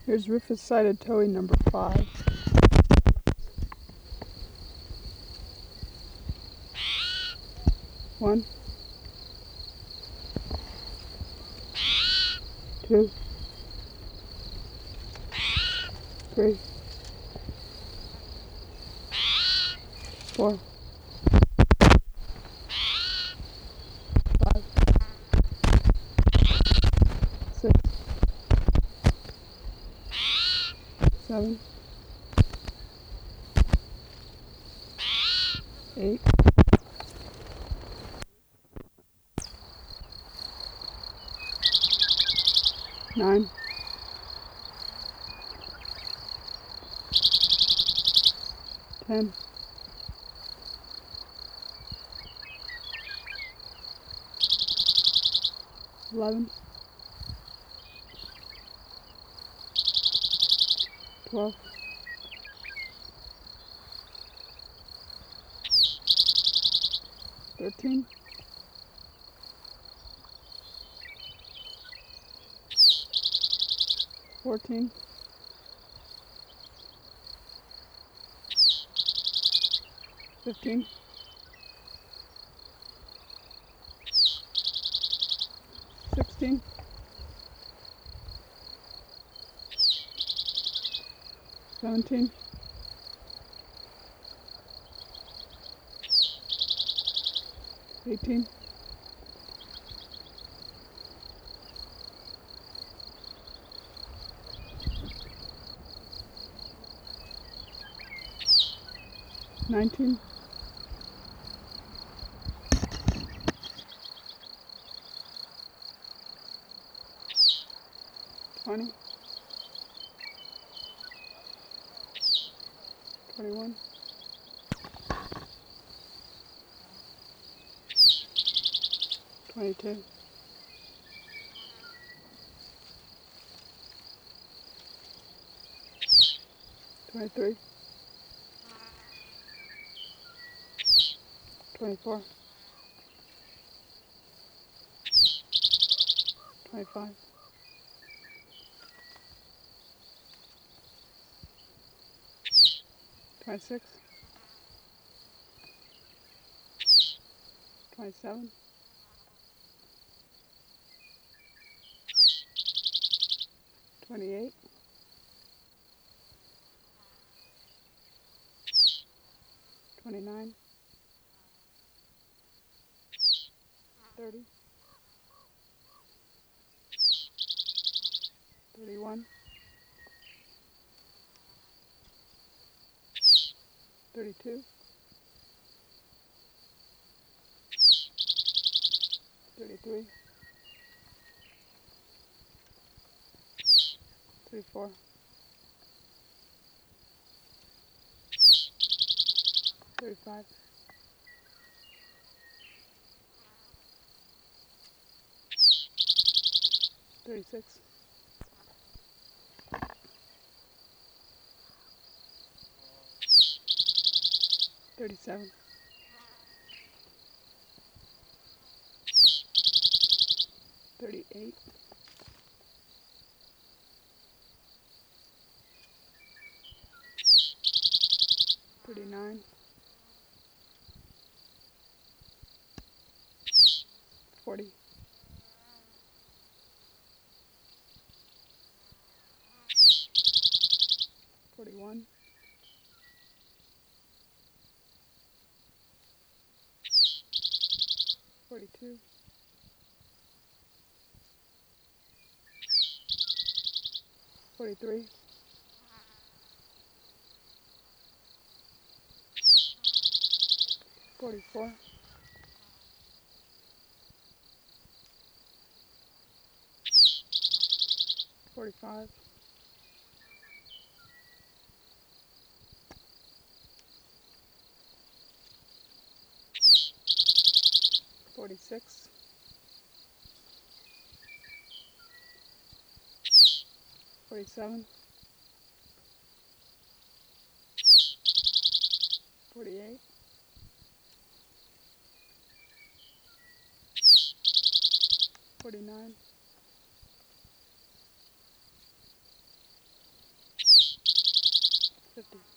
Here's Rufous-sided towhee number 5. One, two, three, 4, 5, 6, 7, 8, 9, 10, 11, 12, 13, 14, 15, 16, 17, 18, 19, 20, 21, 22, 23, 24, 25, 26, 27, 28, 29, 30, 31, 32, 33, 34, 35, 36, 37, 38, 39, 40, 41, 42, 43, 44, 45, 46, 47, 48, 49, 50.